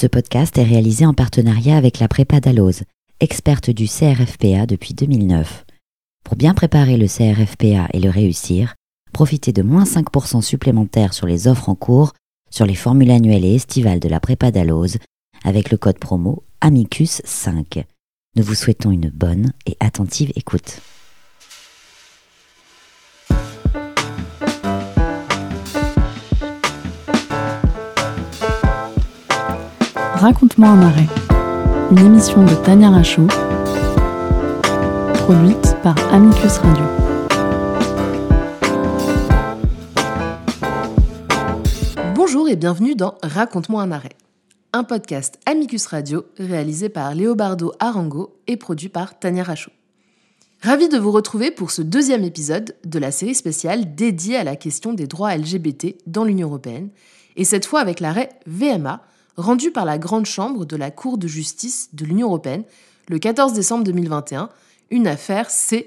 Ce podcast est réalisé en partenariat avec la Prépa Dalloz, experte du CRFPA depuis 2009. Pour bien préparer le CRFPA et le réussir, profitez de moins 5% supplémentaires sur les offres en cours sur les formules annuelles et estivales de la Prépa Dalloz avec le code promo AMICUS5. Nous vous souhaitons une bonne et attentive écoute. Raconte-moi un arrêt, une émission de Tania Rachaud, produite par Amicus Radio. Bonjour et bienvenue dans Raconte-moi un arrêt, un podcast Amicus Radio réalisé par Leobardo Arango et produit par Tania Rachaud. Ravi de vous retrouver pour ce deuxième épisode de la série spéciale dédiée à la question des droits LGBT dans l'Union européenne, et cette fois avec l'arrêt VMA, rendu par la Grande Chambre de la Cour de justice de l'Union européenne le 14 décembre 2021, une affaire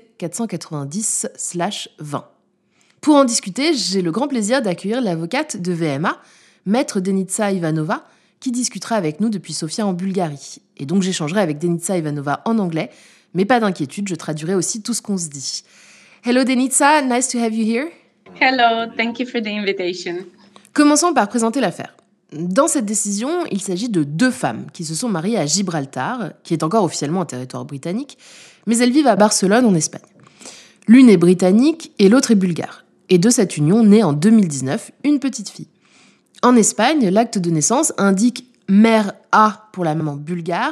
C490/20. Pour en discuter, j'ai le grand plaisir d'accueillir l'avocate de VMA, maître Denitsa Ivanova, qui discutera avec nous depuis Sofia en Bulgarie. Et donc j'échangerai avec Denitsa Ivanova en anglais, mais pas d'inquiétude, je traduirai aussi tout ce qu'on se dit. Hello Denitsa, nice to have you here. Hello, thank you for the invitation. Commençons par présenter l'affaire. Dans cette décision, il s'agit de deux femmes qui se sont mariées à Gibraltar, qui est encore officiellement un territoire britannique, mais elles vivent à Barcelone, en Espagne. L'une est britannique et l'autre est bulgare. Et de cette union naît en 2019 une petite fille. En Espagne, l'acte de naissance indique mère A pour la maman bulgare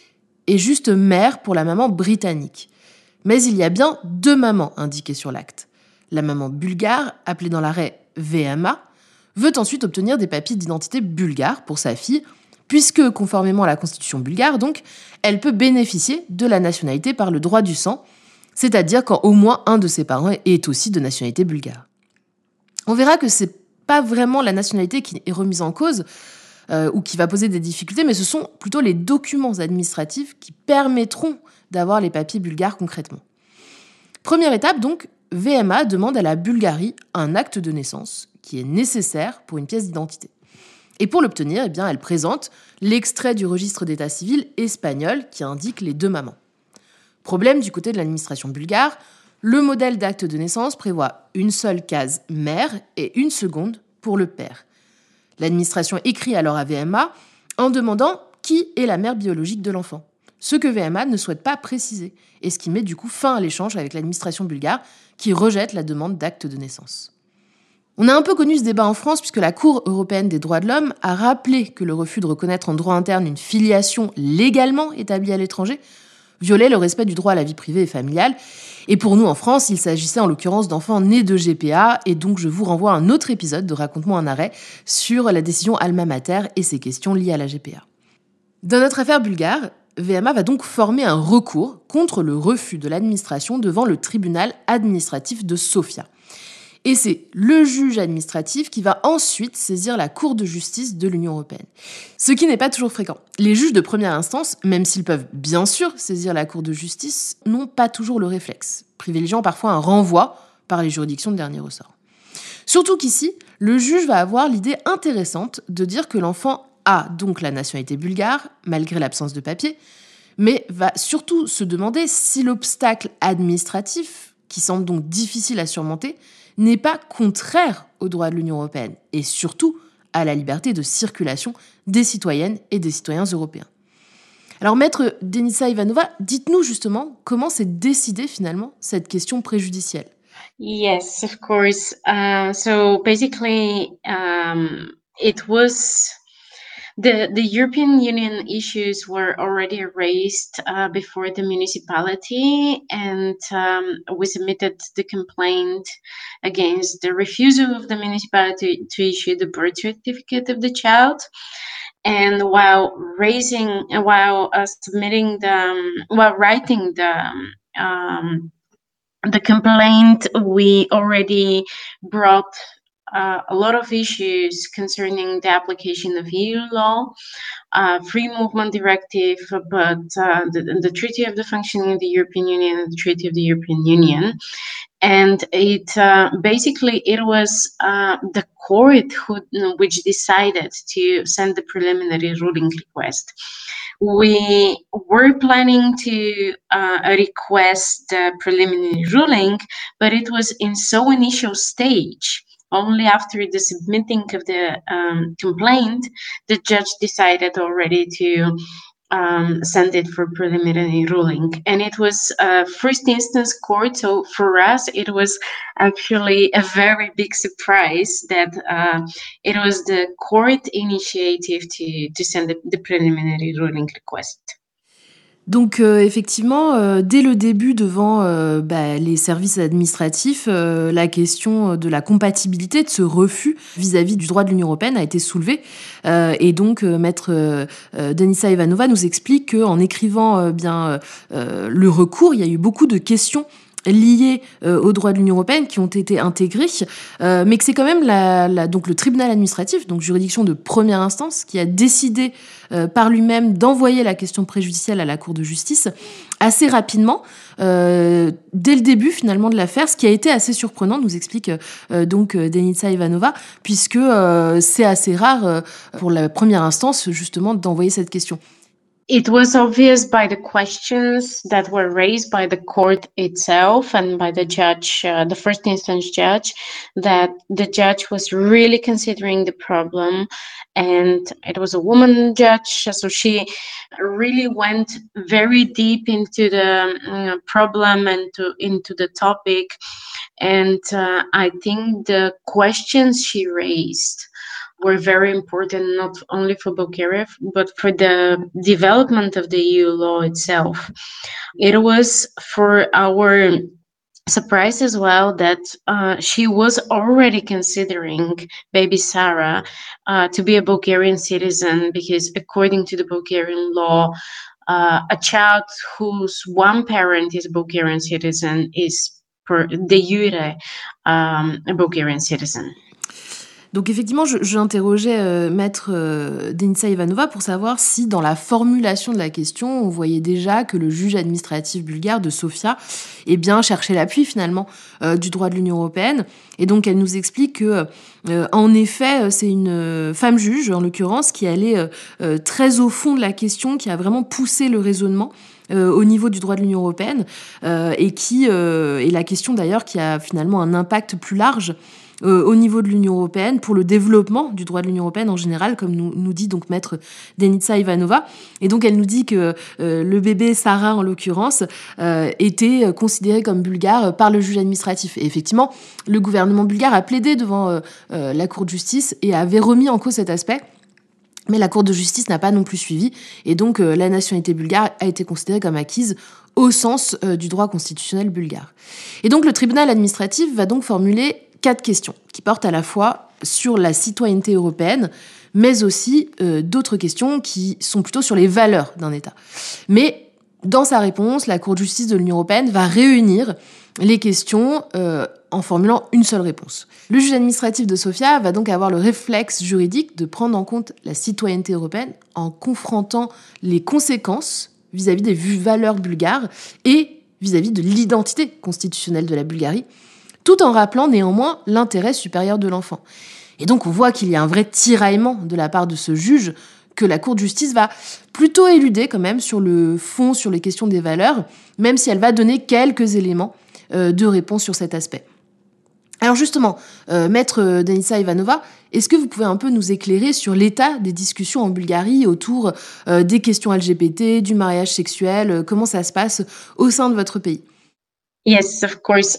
et juste mère pour la maman britannique. Mais il y a bien deux mamans indiquées sur l'acte. La maman bulgare, appelée dans l'arrêt VMA, veut ensuite obtenir des papiers d'identité bulgares pour sa fille, puisque, conformément à la constitution bulgare, donc, elle peut bénéficier de la nationalité par le droit du sang, c'est-à-dire quand au moins un de ses parents est aussi de nationalité bulgare. On verra que c'est pas vraiment la nationalité qui est remise en cause ou qui va poser des difficultés, mais ce sont plutôt les documents administratifs qui permettront d'avoir les papiers bulgares concrètement. Première étape donc, VMA demande à la Bulgarie un acte de naissance qui est nécessaire pour une pièce d'identité. Et pour l'obtenir, elle présente l'extrait du registre d'état civil espagnol qui indique les deux mamans. Problème du côté de l'administration bulgare, le modèle d'acte de naissance prévoit une seule case mère et une seconde pour le père. L'administration écrit alors à VMA en demandant qui est la mère biologique de l'enfant, ce que VMA ne souhaite pas préciser, et ce qui met du coup fin à l'échange avec l'administration bulgare qui rejette la demande d'acte de naissance. On a un peu connu ce débat en France puisque la Cour européenne des droits de l'homme a rappelé que le refus de reconnaître en droit interne une filiation légalement établie à l'étranger violait le respect du droit à la vie privée et familiale. Et pour nous en France, il s'agissait en l'occurrence d'enfants nés de GPA, et donc je vous renvoie à un autre épisode de Raconte-moi un arrêt sur la décision Alma Mater et ses questions liées à la GPA. Dans notre affaire bulgare, VMA va donc former un recours contre le refus de l'administration devant le tribunal administratif de Sofia. Et c'est le juge administratif qui va ensuite saisir la Cour de justice de l'Union européenne. Ce qui n'est pas toujours fréquent. Les juges de première instance, même s'ils peuvent bien sûr saisir la Cour de justice, n'ont pas toujours le réflexe, privilégiant parfois un renvoi par les juridictions de dernier ressort. Surtout qu'ici, le juge va avoir l'idée intéressante de dire que l'enfant a donc la nationalité bulgare, malgré l'absence de papier, mais va surtout se demander si l'obstacle administratif, qui semble donc difficile à surmonter, n'est pas contraire aux droits de l'Union européenne et surtout à la liberté de circulation des citoyennes et des citoyens européens. Alors, maître Denitsa Ivanova, dites-nous justement comment s'est décidée finalement cette question préjudicielle. Yes, of course. So basically, it was the European Union issues were already raised before the municipality, and we submitted the complaint against the refusal of the municipality to issue the birth certificate of the child. And while writing the complaint, we already brought a lot of issues concerning the application of EU law, free movement directive, but the Treaty of the Functioning of the European Union and the Treaty of the European Union. And it basically it was the court which decided to send the preliminary ruling request. We were planning to request the preliminary ruling, but it was in so initial stage. Only after the submitting of the complaint, the judge decided already to send it for preliminary ruling. And it was a first instance court. So for us, it was actually a very big surprise that it was the court initiative to send the preliminary ruling request. Donc effectivement, dès le début devant les services administratifs, la question de la compatibilité de ce refus vis-à-vis du droit de l'Union européenne a été soulevée. Et donc maître Denisa Ivanova nous explique qu'en écrivant le recours, il y a eu beaucoup de questions liées au droit de l'Union européenne qui ont été intégrées, mais que c'est quand même donc le tribunal administratif, donc juridiction de première instance, qui a décidé par lui-même d'envoyer la question préjudicielle à la Cour de justice assez rapidement, dès le début finalement de l'affaire, ce qui a été assez surprenant, nous explique donc Denisa Ivanova, puisque c'est assez rare pour la première instance justement d'envoyer cette question. It was obvious by the questions that were raised by the court itself and by the judge, the first instance judge, that the judge was really considering the problem. And it was a woman judge, so she really went very deep into the problem and into the topic. And I think the questions she raised were very important, not only for Bulgaria, but for the development of the EU law itself. It was for our surprise as well that she was already considering baby Sarah to be a Bulgarian citizen, because according to the Bulgarian law, a child whose one parent is a Bulgarian citizen is per de jure a Bulgarian citizen. Donc effectivement, je interrogeais maître Denisa Ivanova pour savoir si dans la formulation de la question, on voyait déjà que le juge administratif bulgare de Sofia cherchait l'appui finalement du droit de l'Union européenne. Et donc elle nous explique que en effet, c'est une femme juge, en l'occurrence, qui allait très au fond de la question, qui a vraiment poussé le raisonnement au niveau du droit de l'Union européenne, et qui est la question d'ailleurs qui a finalement un impact plus large au niveau de l'Union européenne pour le développement du droit de l'Union européenne en général, comme nous dit donc maître Denisa Ivanova. Et donc elle nous dit que le bébé Sarah en l'occurrence était considéré comme bulgare par le juge administratif. Et effectivement, le gouvernement bulgare a plaidé devant la Cour de justice et avait remis en cause cet aspect. Mais la Cour de justice n'a pas non plus suivi. Et donc la nationalité bulgare a été considérée comme acquise au sens du droit constitutionnel bulgare. Et donc le tribunal administratif va donc formuler 4 questions qui portent à la fois sur la citoyenneté européenne, mais aussi d'autres questions qui sont plutôt sur les valeurs d'un État. Mais dans sa réponse, la Cour de justice de l'Union européenne va réunir les questions en formulant une seule réponse. Le juge administratif de Sofia va donc avoir le réflexe juridique de prendre en compte la citoyenneté européenne en confrontant les conséquences vis-à-vis des valeurs bulgares et vis-à-vis de l'identité constitutionnelle de la Bulgarie, tout en rappelant néanmoins l'intérêt supérieur de l'enfant. Et donc on voit qu'il y a un vrai tiraillement de la part de ce juge que la Cour de justice va plutôt éluder quand même sur le fond, sur les questions des valeurs, même si elle va donner quelques éléments de réponse sur cet aspect. Alors justement, maître Denisa Ivanova, est-ce que vous pouvez un peu nous éclairer sur l'état des discussions en Bulgarie autour des questions LGBT, du mariage sexuel, comment ça se passe au sein de votre pays ? Yes, of course.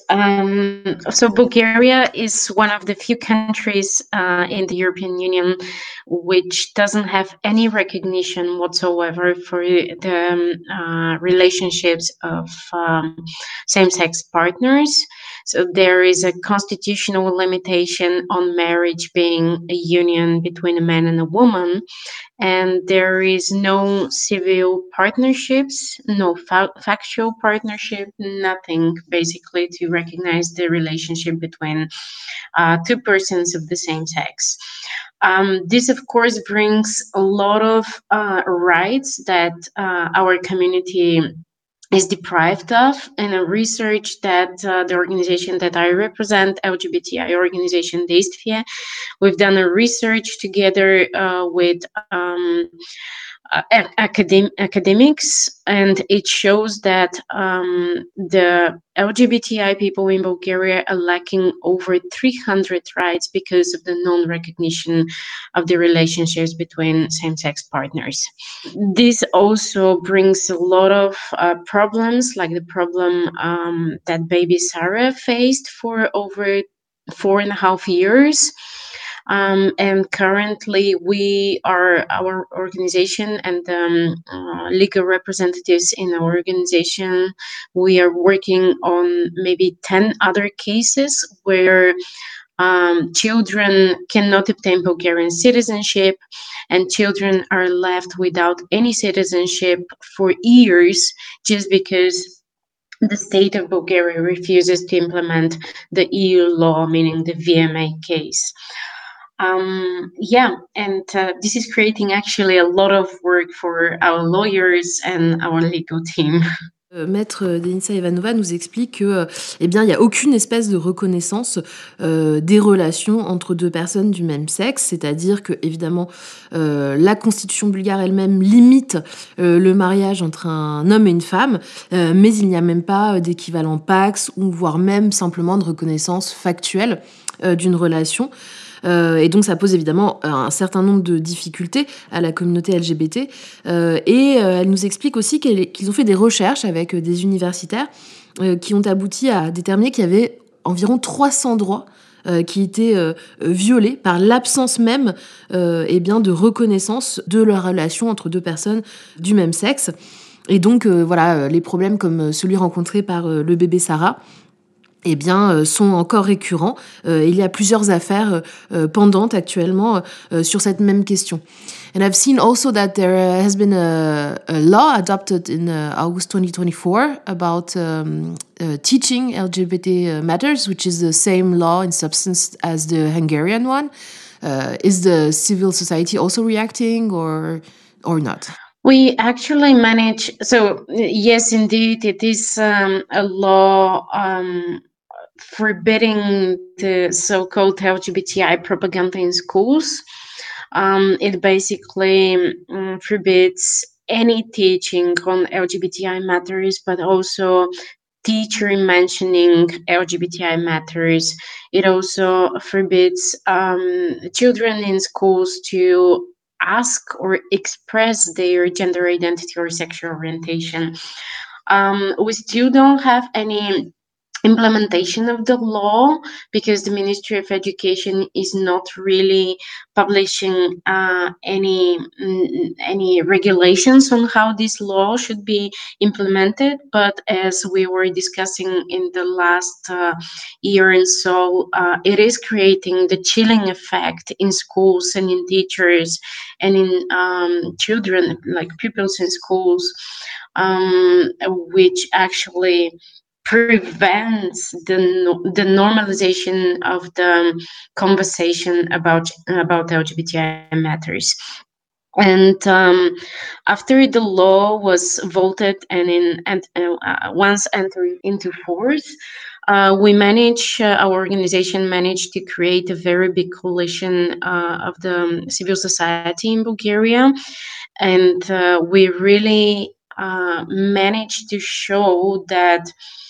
So Bulgaria is one of the few countries in the European Union which doesn't have any recognition whatsoever for the relationships of same-sex partners. So there is a constitutional limitation on marriage being a union between a man and a woman, and there is no civil partnerships, no factual partnership, nothing basically to recognize the relationship between two persons of the same sex. This, of course, brings a lot of rights that our community is deprived of. And a research that the organization that I represent, LGBTI organization DESTFIA, we've done a research together with academics, and it shows that the LGBTI people in Bulgaria are lacking over 300 rights because of the non-recognition of the relationships between same-sex partners. This also brings a lot of problems, like the problem that baby Sarah faced for over 4.5 years. And currently our organization and legal representatives in our organization, we are working on maybe 10 other cases where children cannot obtain Bulgarian citizenship, and children are left without any citizenship for years just because the state of Bulgaria refuses to implement the EU law, meaning the VMA case. This is creating actually a lot of work for our lawyers and our legal team. Maître Denisa Ivanova nous explique que, il n'y a aucune espèce de reconnaissance des relations entre deux personnes du même sexe, c'est-à-dire que, évidemment, la constitution bulgare elle-même limite le mariage entre un homme et une femme, mais il n'y a même pas d'équivalent Pacs ou voire même simplement de reconnaissance factuelle d'une relation. Et donc ça pose évidemment un certain nombre de difficultés à la communauté LGBT. Elle nous explique aussi qu'ils ont fait des recherches avec des universitaires qui ont abouti à déterminer qu'il y avait environ 300 droits qui étaient violés par l'absence même de reconnaissance de la relation entre deux personnes du même sexe. Et donc les problèmes comme celui rencontré par le bébé Sarah sont encore récurrents. Il y a plusieurs affaires pendantes actuellement sur cette même question. And I've seen also that there has been a law adopted in August 2024 about teaching LGBT matters, which is the same law in substance as the Hungarian one. Is the civil society also reacting or not? We actually manage, so yes, indeed, it is a law forbidding the so-called LGBTI propaganda in schools. It basically forbids any teaching on LGBTI matters, but also teacher mentioning LGBTI matters. It also forbids children in schools to ask or express their gender identity or sexual orientation. We still don't have any implementation of the law because the Ministry of Education is not really publishing any regulations on how this law should be implemented. But as we were discussing in the last year and so, it is creating the chilling effect in schools and in teachers and in children, like pupils in schools, which actually prevents the normalization of the conversation about LGBTI matters. And after the law was voted and once entered into force, our organization managed to create a very big coalition of the civil society in Bulgaria, and we really managed to show that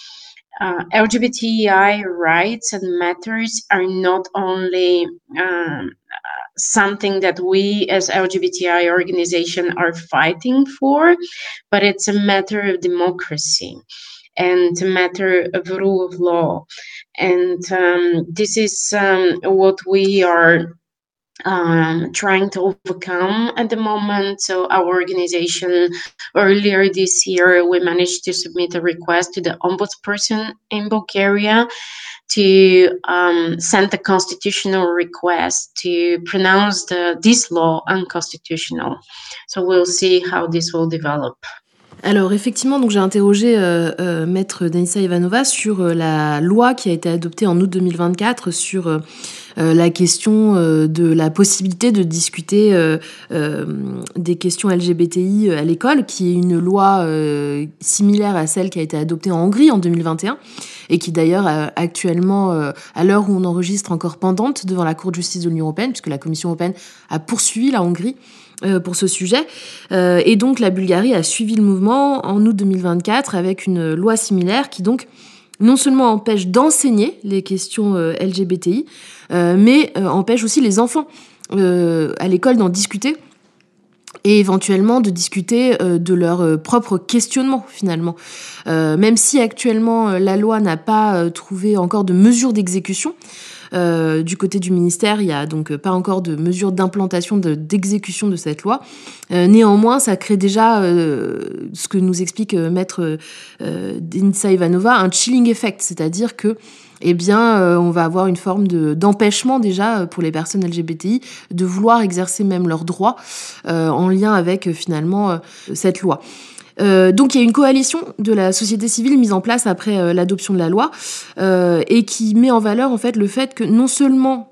LGBTI rights and matters are not only something that we as LGBTI organization are fighting for, but it's a matter of democracy and a matter of rule of law. And this is what we are trying to overcome at the moment. So our organization, earlier this year, we managed to submit a request to the ombudsperson in Bulgaria, to send a constitutional request to pronounce this law unconstitutional. So we'll see how this will develop. Alors effectivement, donc j'ai interrogé Maître Denisa Ivanova sur la loi qui a été adoptée en août 2024 sur la question de la possibilité de discuter des questions LGBTI à l'école, qui est une loi similaire à celle qui a été adoptée en Hongrie en 2021 et qui d'ailleurs actuellement, à l'heure où on enregistre, encore pendante devant la Cour de justice de l'Union européenne, puisque la Commission européenne a poursuivi la Hongrie pour ce sujet. Et donc la Bulgarie a suivi le mouvement en août 2024 avec une loi similaire qui donc non seulement empêche d'enseigner les questions LGBTI, mais empêche aussi les enfants à l'école d'en discuter et éventuellement de discuter de leur propre questionnement finalement. Même si actuellement la loi n'a pas trouvé encore de mesures d'exécution, du côté du ministère, il n'y a donc pas encore de mesures d'implantation, d'exécution de cette loi. Néanmoins, ça crée déjà, ce que nous explique Maître Denisa Ivanova, un chilling effect, c'est-à-dire que on va avoir une forme d'empêchement déjà pour les personnes LGBTI de vouloir exercer même leurs droits en lien avec finalement cette loi. Donc il y a une coalition de la société civile mise en place après l'adoption de la loi et qui met en valeur en fait le fait que non seulement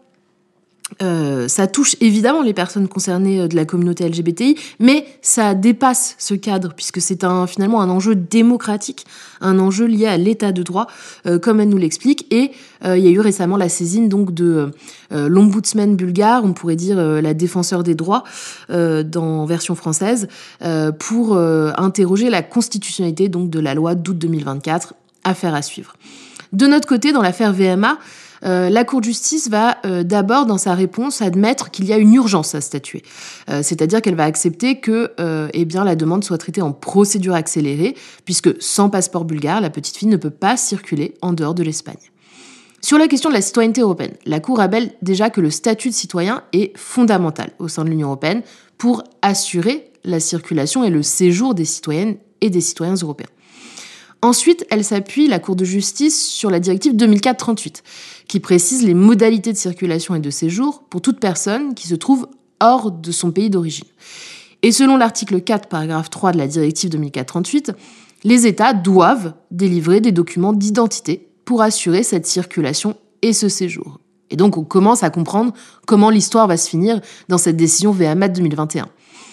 ça touche évidemment les personnes concernées de la communauté LGBTI, mais ça dépasse ce cadre puisque c'est finalement un enjeu démocratique, un enjeu lié à l'état de droit, comme elle nous l'explique. Et il y a eu récemment la saisine donc de l'ombudsman bulgare, on pourrait dire la défenseur des droits dans version française, pour interroger la constitutionnalité donc de la loi d'août 2024. Affaire à suivre. De notre côté, dans l'affaire VMA, la Cour de justice va d'abord, dans sa réponse, admettre qu'il y a une urgence à statuer. C'est-à-dire qu'elle va accepter que la demande soit traitée en procédure accélérée, puisque sans passeport bulgare, la petite fille ne peut pas circuler en dehors de l'Espagne. Sur la question de la citoyenneté européenne, la Cour rappelle déjà que le statut de citoyen est fondamental au sein de l'Union européenne pour assurer la circulation et le séjour des citoyennes et des citoyens européens. Ensuite, elle s'appuie, la Cour de justice, sur la directive 2004-38, qui précise les modalités de circulation et de séjour pour toute personne qui se trouve hors de son pays d'origine. Et selon l'article 4, paragraphe 3 de la directive 2004-38, les États doivent délivrer des documents d'identité pour assurer cette circulation et ce séjour. Et donc, on commence à comprendre comment l'histoire va se finir dans cette décision VMA 2021.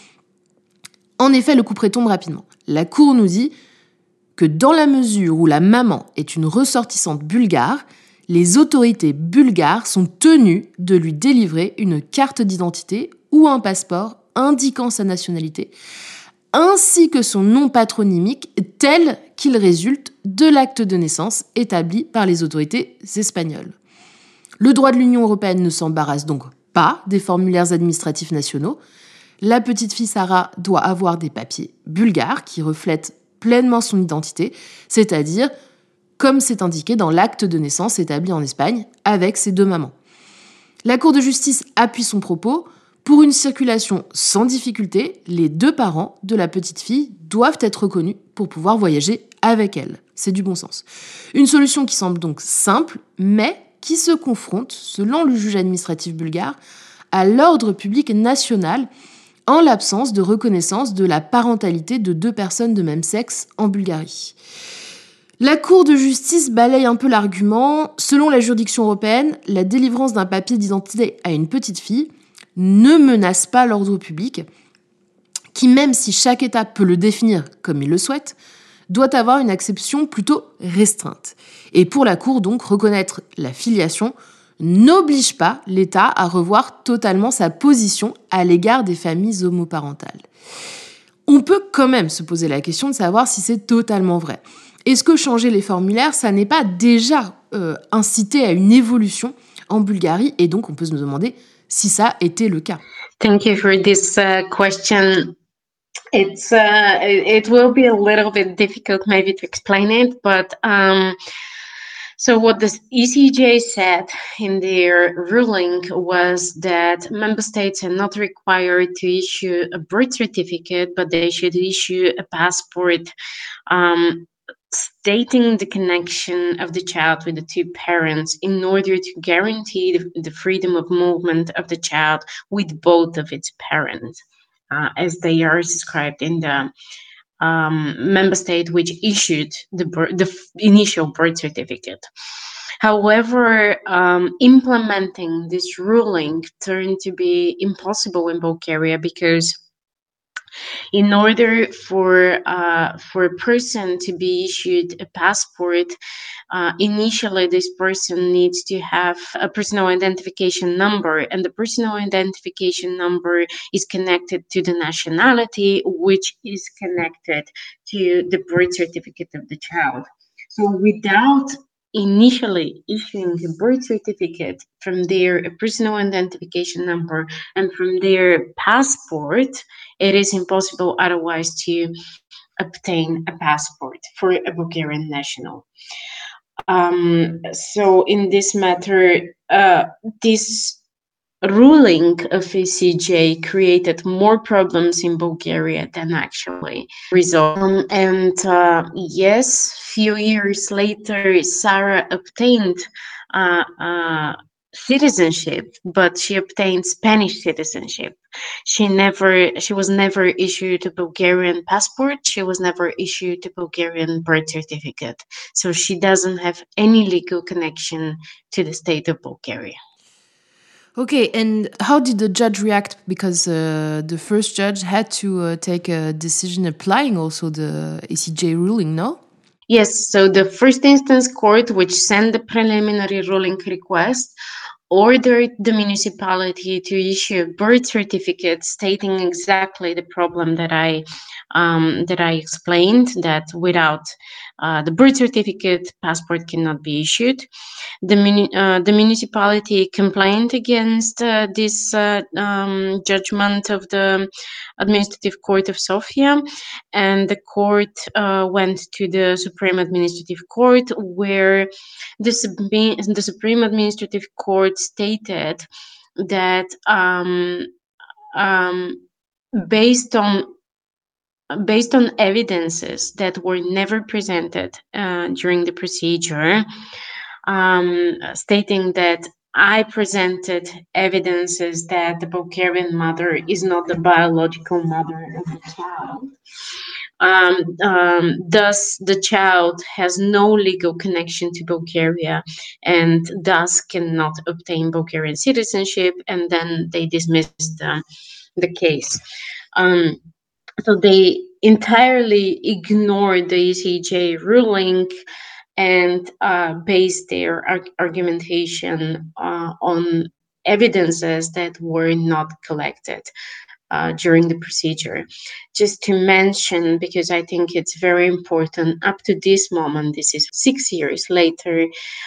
En effet, le couperet tombe rapidement. La Cour nous dit que dans la mesure où la maman est une ressortissante bulgare, les autorités bulgares sont tenues de lui délivrer une carte d'identité ou un passeport indiquant sa nationalité, ainsi que son nom patronymique tel qu'il résulte de l'acte de naissance établi par les autorités espagnoles. Le droit de l'Union européenne ne s'embarrasse donc pas des formulaires administratifs nationaux. La petite fille Sarah doit avoir des papiers bulgares qui reflètent pleinement son identité, c'est-à-dire comme c'est indiqué dans l'acte de naissance établi en Espagne avec ses deux mamans. La Cour de justice appuie son propos. Pour une circulation sans difficulté, les deux parents de la petite fille doivent être reconnus pour pouvoir voyager avec elle. C'est du bon sens. Une solution qui semble donc simple, mais qui se confronte, selon le juge administratif bulgare, à l'ordre public national en l'absence de reconnaissance de la parentalité de deux personnes de même sexe en Bulgarie. La Cour de justice balaye un peu l'argument. Selon la juridiction européenne, la délivrance d'un papier d'identité à une petite fille ne menace pas l'ordre public, qui, même si chaque État peut le définir comme il le souhaite, doit avoir une acception plutôt restreinte. Et pour la Cour, donc, reconnaître la filiation n'oblige pas l'État à revoir totalement sa position à l'égard des familles homoparentales. On peut quand même se poser la question de savoir si c'est totalement vrai. Est-ce que changer les formulaires, ça n'est pas déjà incité à une évolution en Bulgarie? Et donc, on peut se demander si ça était le cas. Thank you for this question. It will be a little bit difficult maybe to explain it, but so what the ECJ said in their ruling was that member states are not required to issue a birth certificate, but they should issue a passport stating the connection of the child with the two parents in order to guarantee the freedom of movement of the child with both of its parents, as they are described in the member state which issued the initial birth certificate. However, implementing this ruling turned to be impossible in Bulgaria because in order for a person to be issued a passport, initially this person needs to have a personal identification number, and the personal identification number is connected to the nationality, which is connected to the birth certificate of the child. So without initially issuing a birth certificate, from their personal identification number, and from their passport, it is impossible otherwise to obtain a passport for a Bulgarian national. So in this matter, this ruling of ECJ created more problems in Bulgaria than actually resolved. And yes, few years later, Sarah obtained citizenship, but she obtained Spanish citizenship. She was never issued a Bulgarian passport. She was never issued a Bulgarian birth certificate. So she doesn't have any legal connection to the state of Bulgaria. Okay, and how did the judge react? Because the first judge had to take a decision applying also the ECJ ruling, no? Yes, so the first instance court, which sent the preliminary ruling request, ordered the municipality to issue a birth certificate stating exactly the problem that I explained, that without the birth certificate, passport cannot be issued. The municipality complained against this judgment of the Administrative Court of Sofia, and the court went to the Supreme Administrative Court, where the Supreme Administrative Court stated that based on evidences that were never presented during the procedure, stating that I presented evidences that the Bulgarian mother is not the biological mother of the child. Thus, the child has no legal connection to Bulgaria and thus cannot obtain Bulgarian citizenship, and then they dismissed the case. So they entirely ignored the ECJ ruling and based their argumentation on evidences that were not collected during the procedure. Just to mention, because I think it's very important, up to this moment, this is 6 years later,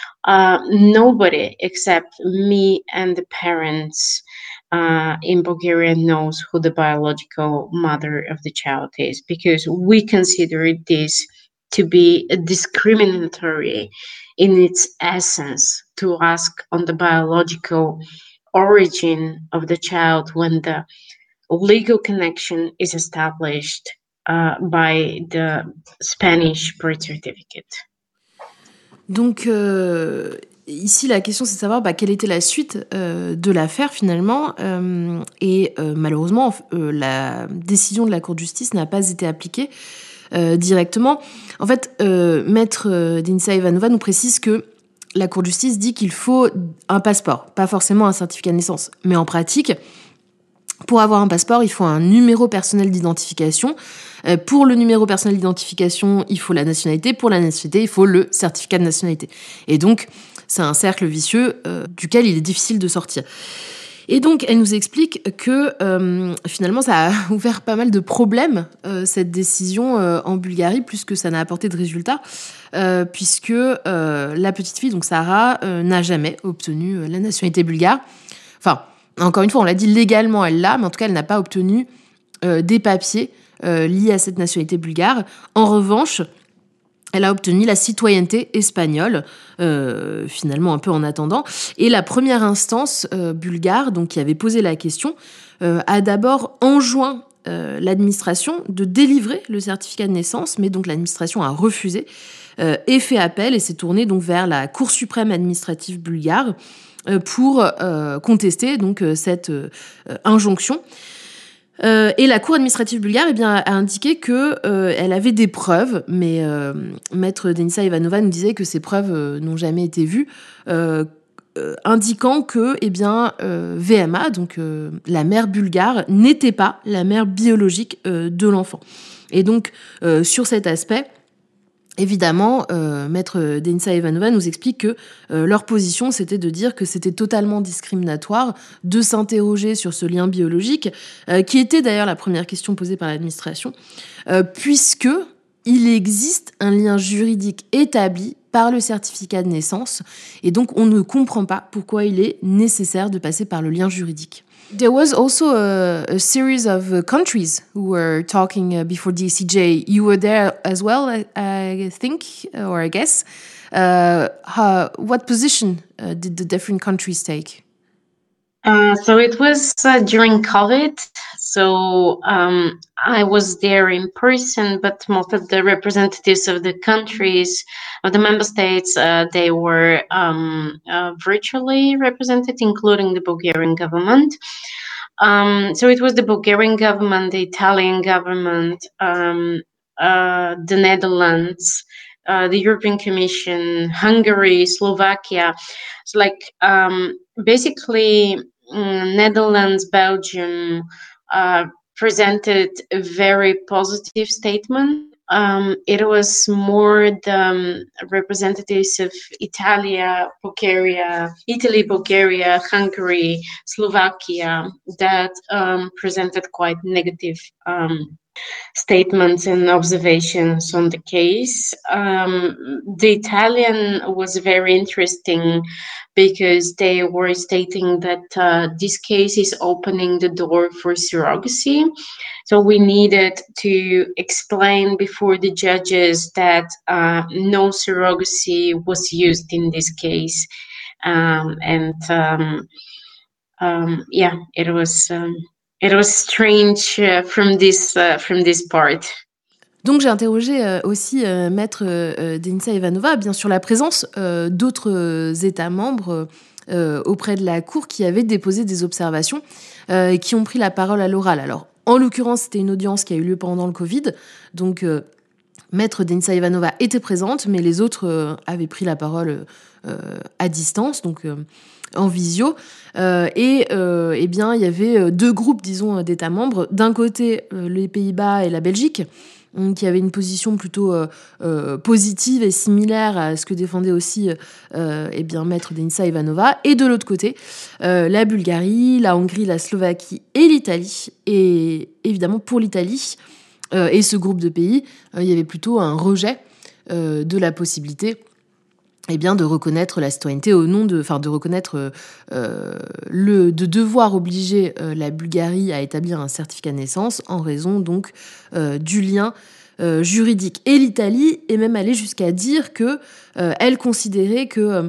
nobody except me and the parents in Bulgaria knows who the biological mother of the child is, because we consider this to be discriminatory in its essence to ask on the biological origin of the child when the legal connection is established by the Spanish birth certificate. Donc, ici, la question, c'est de savoir quelle était la suite de l'affaire, finalement. Malheureusement, la décision de la Cour de justice n'a pas été appliquée directement. En fait, Maître Denisa Ivanova nous précise que la Cour de justice dit qu'il faut un passeport, pas forcément un certificat de naissance. Mais en pratique, pour avoir un passeport, il faut un numéro personnel d'identification. Pour le numéro personnel d'identification, il faut la nationalité. Pour la nationalité, il faut le certificat de nationalité. Et donc, c'est un cercle vicieux duquel il est difficile de sortir. Et donc, elle nous explique que finalement, ça a ouvert pas mal de problèmes, cette décision en Bulgarie, plus que ça n'a apporté de résultats, puisque la petite fille, donc Sarah, n'a jamais obtenu la nationalité bulgare. Enfin, encore une fois, on l'a dit, légalement, elle l'a, mais en tout cas, elle n'a pas obtenu des papiers liés à cette nationalité bulgare. En revanche, elle a obtenu la citoyenneté espagnole, finalement un peu en attendant. Et la première instance bulgare, donc qui avait posé la question, a d'abord enjoint l'administration de délivrer le certificat de naissance, mais donc l'administration a refusé et fait appel et s'est tournée donc vers la Cour suprême administrative bulgare pour contester donc cette injonction. Et la Cour administrative bulgare a indiqué que elle avait des preuves, mais maître Denisa Ivanova nous disait que ces preuves n'ont jamais été vues, indiquant que VMA, donc la mère bulgare, n'était pas la mère biologique de l'enfant. Et donc sur cet aspect, évidemment, maître Denisa Ivanova nous explique que leur position, c'était de dire que c'était totalement discriminatoire de s'interroger sur ce lien biologique, qui était d'ailleurs la première question posée par l'administration, puisque il existe un lien juridique établi par le certificat de naissance, et donc on ne comprend pas pourquoi il est nécessaire de passer par le lien juridique. There was also a series of countries who were talking before the ECJ. You were there as well, I think, or I guess. What position did the different countries take? So it was during COVID. So I was there in person, but most of the representatives of the countries, of the member states, they were virtually represented, including the Bulgarian government. So it was the Bulgarian government, the Italian government, the Netherlands, the European Commission, Hungary, Slovakia. So basically Netherlands, Belgium presented a very positive statement. It was more the representatives of Italy, Bulgaria, Hungary, Slovakia that presented quite negative statements and observations on the case. The Italian was very interesting because they were stating that this case is opening the door for surrogacy. So we needed to explain before the judges that no surrogacy was used in this case. It was strange from this part. Donc j'ai interrogé aussi maître Denisa Ivanova, bien sûr la présence d'autres États membres auprès de la Cour qui avaient déposé des observations et qui ont pris la parole à l'oral. Alors en l'occurrence c'était une audience qui a eu lieu pendant le Covid, donc maître Denisa Ivanova était présente, mais les autres avaient pris la parole à distance, donc en visio. Il y avait deux groupes, disons, d'États membres. D'un côté, les Pays-Bas et la Belgique, qui avaient une position plutôt positive et similaire à ce que défendait aussi maître Denisa Ivanova. Et de l'autre côté, la Bulgarie, la Hongrie, la Slovaquie et l'Italie. Et évidemment, pour l'Italie et ce groupe de pays, il y avait plutôt un rejet de la possibilité de reconnaître la citoyenneté de reconnaître de devoir obliger la Bulgarie à établir un certificat de naissance en raison donc du lien juridique. Et l'Italie est même allée jusqu'à dire que elle considérait que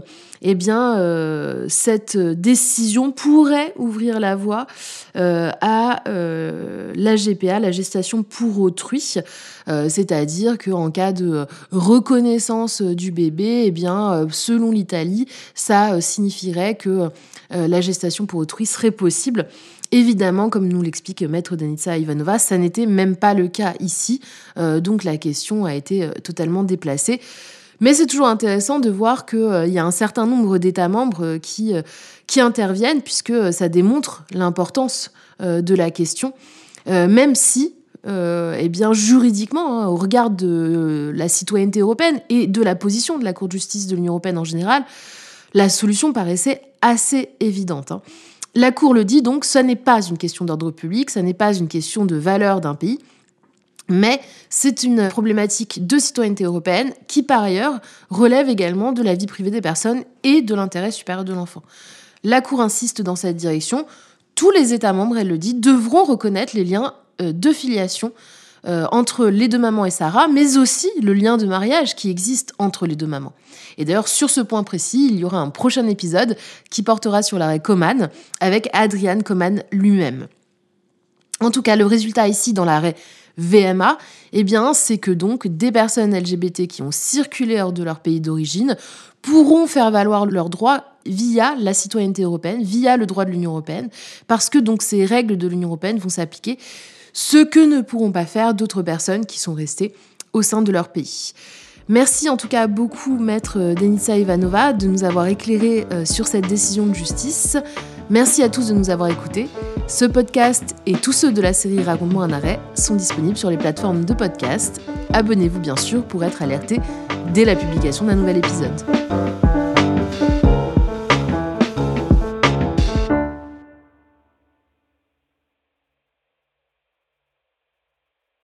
cette décision pourrait ouvrir la voie à la GPA, la gestation pour autrui, c'est-à-dire qu'en cas de reconnaissance du bébé, selon l'Italie, ça signifierait que la gestation pour autrui serait possible. Évidemment, comme nous l'explique maître Denisa Ivanova, ça n'était même pas le cas ici, donc la question a été totalement déplacée. Mais c'est toujours intéressant de voir qu'il y a un certain nombre d'États membres qui interviennent, puisque ça démontre l'importance de la question, même si, juridiquement, au regard de la citoyenneté européenne et de la position de la Cour de justice de l'Union européenne en général, la solution paraissait assez évidente. La Cour le dit donc, ce n'est pas une question d'ordre public, ce n'est pas une question de valeur d'un pays, mais c'est une problématique de citoyenneté européenne qui, par ailleurs, relève également de la vie privée des personnes et de l'intérêt supérieur de l'enfant. La Cour insiste dans cette direction. Tous les États membres, elle le dit, devront reconnaître les liens de filiation entre les deux mamans et Sarah, mais aussi le lien de mariage qui existe entre les deux mamans. Et d'ailleurs, sur ce point précis, il y aura un prochain épisode qui portera sur l'arrêt Coman avec Adrian Coman lui-même. En tout cas, le résultat ici dans l'arrêt VMA, c'est que donc des personnes LGBT qui ont circulé hors de leur pays d'origine pourront faire valoir leurs droits via la citoyenneté européenne, via le droit de l'Union européenne, parce que donc ces règles de l'Union européenne vont s'appliquer, ce que ne pourront pas faire d'autres personnes qui sont restées au sein de leur pays. Merci en tout cas beaucoup, maître Denitsa Ivanova, de nous avoir éclairé sur cette décision de justice. Merci à tous de nous avoir écoutés. Ce podcast et tous ceux de la série Raconte-moi un arrêt sont disponibles sur les plateformes de podcast. Abonnez-vous bien sûr pour être alerté dès la publication d'un nouvel épisode.